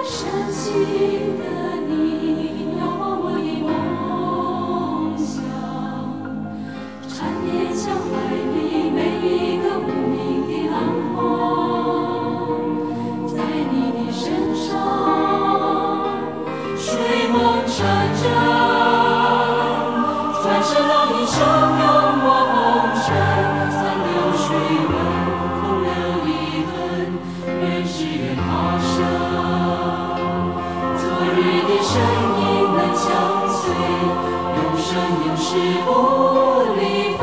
深情的你，遥望我的梦想，缠绵像怀里每一个无名的浪花，在你的身上，睡梦成真，转身浪影汹涌我红尘，三流水纹，空留遗恨，愿只愿他生。昨日的身影能相随，永生永世不离分。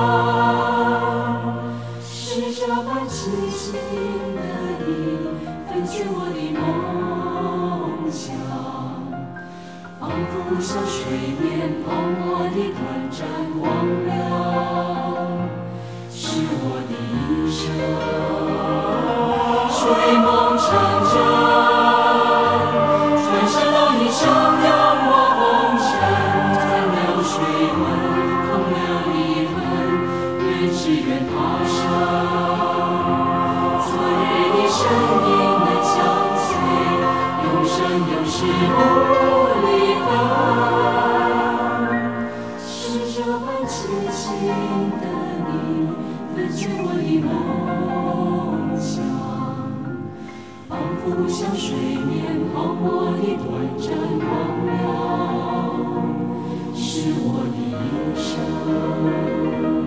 是这般凄情的你，分卷我的梦想，仿佛像水面泡沫的短暂光亮，是我的一生。睡梦成真，转身浪影汹涌我红尘，三流水纹，空留遗恨，愿只愿他生。昨日的身影能相随，永生永世不离分。是这般凄情的你，分卷我的梦想，仿佛像水面泡沫的短暂光亮，是我的一生。